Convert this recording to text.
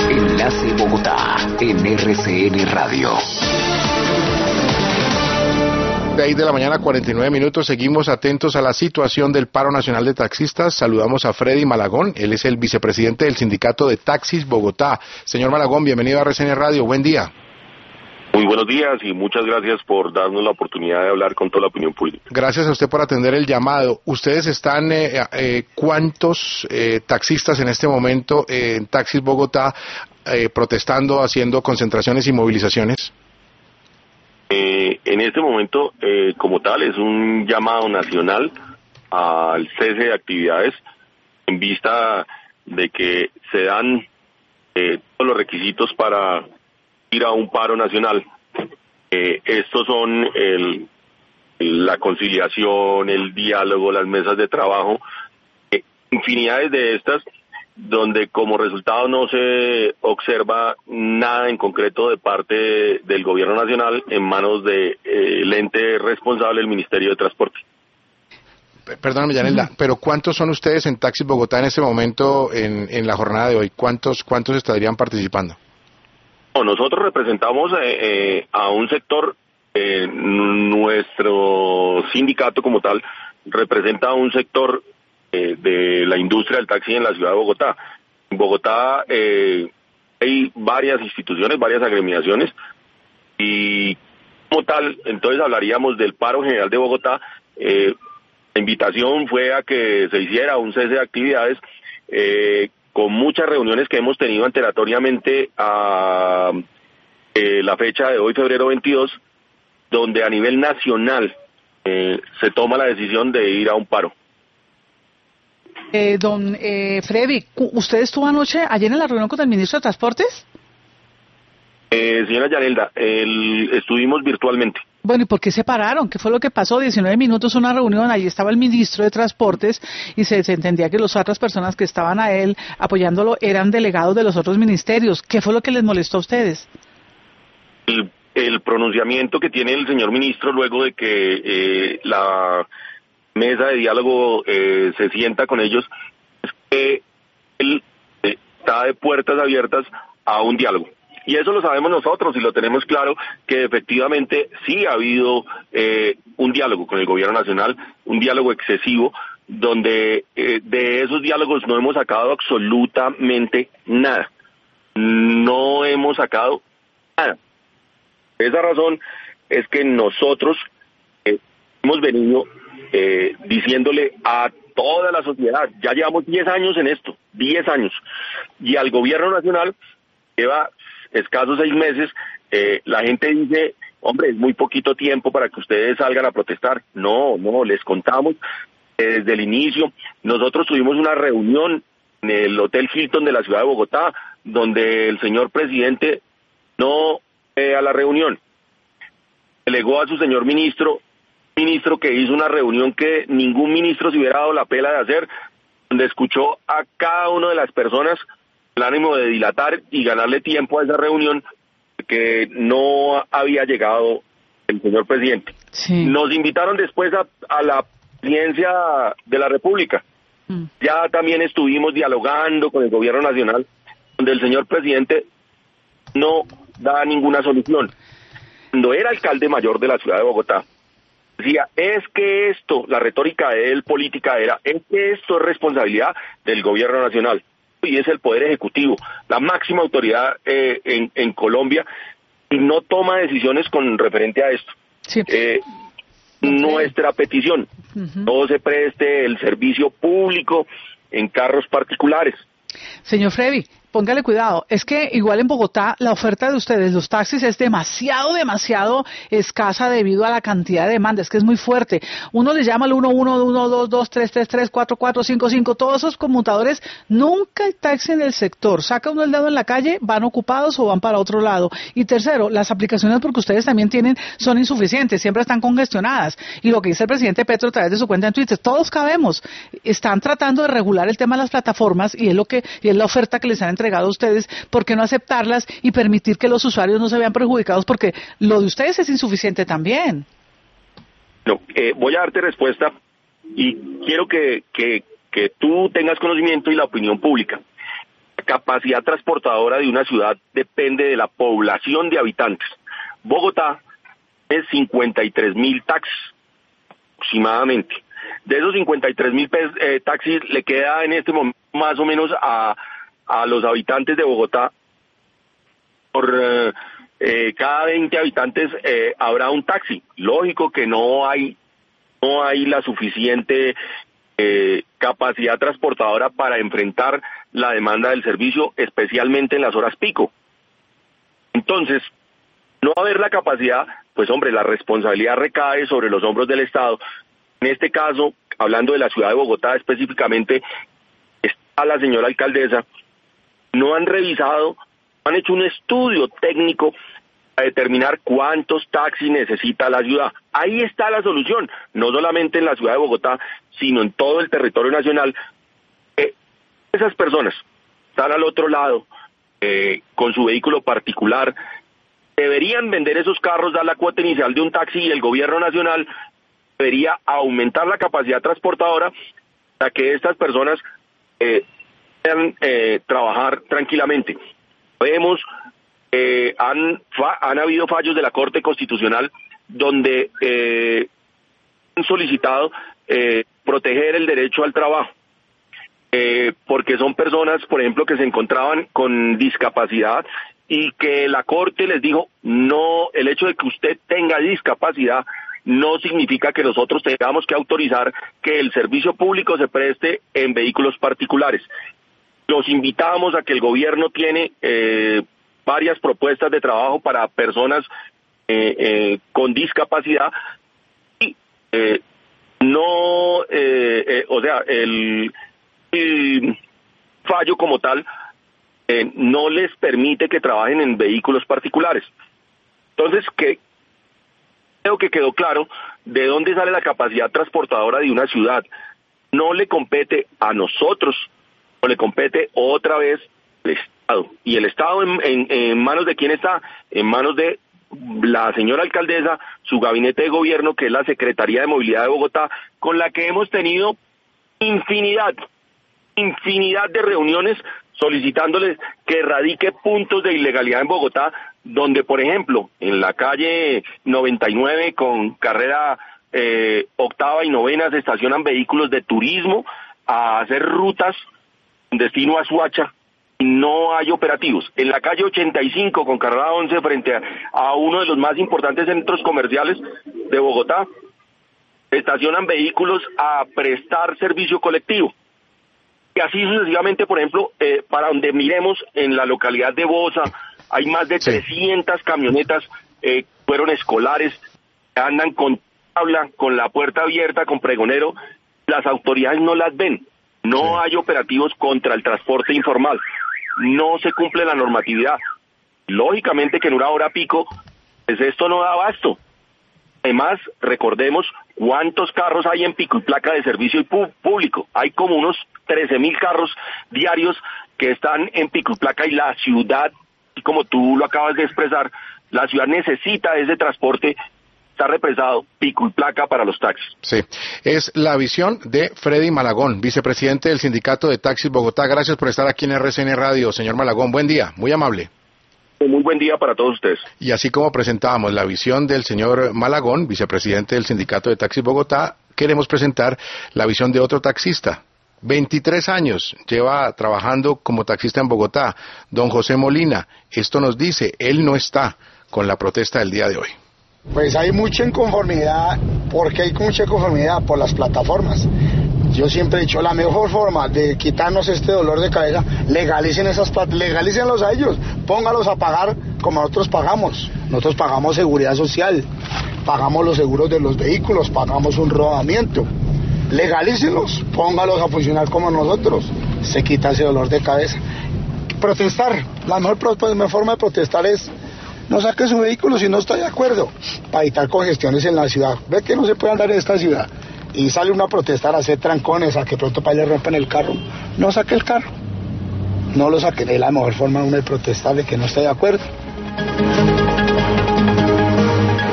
Enlace Bogotá en RCN Radio. 6 de la mañana, 49 minutos. Seguimos atentos a la situación del paro nacional de taxistas. Saludamos a Freddy Malagón. Él es el vicepresidente del Sindicato de Taxis Bogotá. Señor Malagón, bienvenido a RCN Radio. Buen día. Muy buenos días y muchas gracias por darnos la oportunidad de hablar con toda la opinión pública. Gracias a usted por atender el llamado. ¿Ustedes están, cuántos taxistas en este momento en Taxis Bogotá protestando, haciendo concentraciones y movilizaciones? En este momento, como tal, es un llamado nacional al cese de actividades en vista de que se dan todos los requisitos para ir a un paro nacional. Estos son la conciliación, el diálogo, las mesas de trabajo, infinidades de estas, donde como resultado no se observa nada en concreto de parte del gobierno nacional en manos del ente responsable, el Ministerio de Transporte. Perdóname, Yanelda, pero ¿cuántos son ustedes en Taxis Bogotá en este momento en la jornada de hoy? ¿Cuántos estarían participando? Nosotros representamos a un sector, nuestro sindicato como tal representa a un sector de la industria del taxi en la ciudad de Bogotá. En Bogotá hay varias instituciones, varias agremiaciones y como tal, entonces hablaríamos del paro general de Bogotá. La invitación fue a que se hiciera un cese de actividades con muchas reuniones que hemos tenido antelatoriamente a la fecha de hoy, febrero 22, donde a nivel nacional se toma la decisión de ir a un paro. Don Freddy, ¿usted estuvo ayer en la reunión con el ministro de Transportes? Señora Yanelda, estuvimos virtualmente. Bueno, ¿y por qué se pararon? ¿Qué fue lo que pasó? 19 minutos, una reunión, allí estaba el ministro de Transportes y se entendía que las otras personas que estaban a él apoyándolo eran delegados de los otros ministerios. ¿Qué fue lo que les molestó a ustedes? El pronunciamiento que tiene el señor ministro luego de que la mesa de diálogo se sienta con ellos es que él está de puertas abiertas a un diálogo. Y eso lo sabemos nosotros y lo tenemos claro, que efectivamente sí ha habido un diálogo con el gobierno nacional, un diálogo excesivo, donde de esos diálogos no hemos sacado absolutamente nada. No hemos sacado nada. Esa razón es que nosotros hemos venido diciéndole a toda la sociedad, ya llevamos 10 años en esto, 10 años, y al gobierno nacional lleva escasos 6 meses. La gente dice, hombre, es muy poquito tiempo para que ustedes salgan a protestar. No, les contamos desde el inicio. Nosotros tuvimos una reunión en el Hotel Hilton de la ciudad de Bogotá, donde el señor presidente no fue a la reunión. Delegó a su señor ministro que hizo una reunión que ningún ministro se hubiera dado la pela de hacer, donde escuchó a cada una de las personas el ánimo de dilatar y ganarle tiempo a esa reunión que no había llegado el señor presidente. Sí. Nos invitaron después a la presidencia de la República. Ya también estuvimos dialogando con el gobierno nacional, donde el señor presidente no da ninguna solución. Cuando era alcalde mayor de la ciudad de Bogotá, decía, es que esto, la retórica de él política era, es que esto es responsabilidad del gobierno nacional. Y es el Poder Ejecutivo, la máxima autoridad en Colombia, y no toma decisiones con referente a esto. Sí. Nuestra petición, no se preste el servicio público en carros particulares. Señor Freddy, póngale cuidado, es que igual en Bogotá la oferta de ustedes, los taxis, es demasiado escasa debido a la cantidad de demanda, es que es muy fuerte. Uno le llama al 11223334455, todos esos conmutadores, nunca hay taxi en el sector. Saca uno el dedo en la calle, van ocupados o van para otro lado. Y tercero, las aplicaciones, porque ustedes también tienen, son insuficientes, siempre están congestionadas. Y lo que dice el presidente Petro a través de su cuenta en Twitter, todos cabemos. Están tratando de regular el tema de las plataformas y es la oferta que les han entregado a ustedes. ¿Por qué no aceptarlas y permitir que los usuarios no se vean perjudicados? Porque lo de ustedes es insuficiente también. No, voy a darte respuesta y quiero que tú tengas conocimiento y la opinión pública. capacidad transportadora de una ciudad depende de la población de habitantes. Bogotá es 53.000 taxis aproximadamente. De esos 53.000 taxis le queda en este momento más o menos a los habitantes de Bogotá, por cada 20 habitantes habrá un taxi. Lógico que no hay la suficiente capacidad transportadora para enfrentar la demanda del servicio, especialmente en las horas pico. Entonces, no haber la capacidad, pues hombre, la responsabilidad recae sobre los hombros del Estado. En este caso, hablando de la ciudad de Bogotá específicamente, está la señora alcaldesa, no han revisado, han hecho un estudio técnico para determinar cuántos taxis necesita la ciudad. Ahí está la solución, no solamente en la ciudad de Bogotá, sino en todo el territorio nacional. Esas personas están al otro lado, con su vehículo particular, deberían vender esos carros, dar la cuota inicial de un taxi, y el gobierno nacional debería aumentar la capacidad transportadora para que estas personas puedan trabajar tranquilamente. Vemos, han habido fallos de la Corte Constitucional donde han solicitado proteger el derecho al trabajo, porque son personas, por ejemplo, que se encontraban con discapacidad y que la Corte les dijo, no, el hecho de que usted tenga discapacidad no significa que nosotros tengamos que autorizar que el servicio público se preste en vehículos particulares. Los invitamos a que el gobierno tiene varias propuestas de trabajo para personas con discapacidad y el fallo como tal no les permite que trabajen en vehículos particulares. Entonces, creo que quedó claro de dónde sale la capacidad transportadora de una ciudad. No le compete a nosotros, o le compete otra vez al Estado. Y el Estado en manos de quién está, en manos de la señora alcaldesa, su gabinete de gobierno, que es la Secretaría de Movilidad de Bogotá, con la que hemos tenido infinidad de reuniones solicitándoles que erradique puntos de ilegalidad en Bogotá, donde, por ejemplo, en la calle 99 con carrera octava y novena se estacionan vehículos de turismo a hacer rutas con destino a Suacha y no hay operativos. En la calle 85 con carrera 11 frente a uno de los más importantes centros comerciales de Bogotá, estacionan vehículos a prestar servicio colectivo. Y así sucesivamente, por ejemplo, para donde miremos en la localidad de Bosa, hay más de 300 camionetas, fueron escolares, andan con tabla, con la puerta abierta, con pregonero, las autoridades no las ven, no hay operativos contra el transporte informal, no se cumple la normatividad. Lógicamente que en una hora pico, pues esto no da abasto. Además, recordemos cuántos carros hay en pico y placa de servicio público. Hay como unos 13.000 carros diarios que están en pico y placa, y la ciudad, como tú lo acabas de expresar, la ciudad necesita ese transporte, está represado, pico y placa para los taxis. Sí, es la visión de Freddy Malagón, vicepresidente del Sindicato de Taxis Bogotá. Gracias por estar aquí en RCN Radio, señor Malagón. Buen día, muy amable. Muy buen día para todos ustedes. Y así como presentábamos la visión del señor Malagón, vicepresidente del Sindicato de Taxis Bogotá, queremos presentar la visión de otro taxista. 23 años lleva trabajando como taxista en Bogotá, don José Molina. Esto nos dice, él no está con la protesta del día de hoy. Pues hay mucha inconformidad. ¿Por qué hay mucha inconformidad? Por las plataformas. Yo siempre he dicho, la mejor forma de quitarnos este dolor de cabeza, legalicen esas plataformas, legalícenlos a ellos, póngalos a pagar como nosotros pagamos. Nosotros pagamos seguridad social, pagamos los seguros de los vehículos, pagamos un rodamiento. Legalícenlos, póngalos a funcionar como nosotros, se quita ese dolor de cabeza. Protestar, la mejor forma de protestar es no saque su vehículo si no está de acuerdo, para evitar congestiones en la ciudad. Ve que no se puede andar en esta ciudad y sale uno a protestar, a hacer trancones, a que pronto para le rompan el carro. No saque el carro, no lo saque, es la mejor forma de protestar, de que no esté de acuerdo.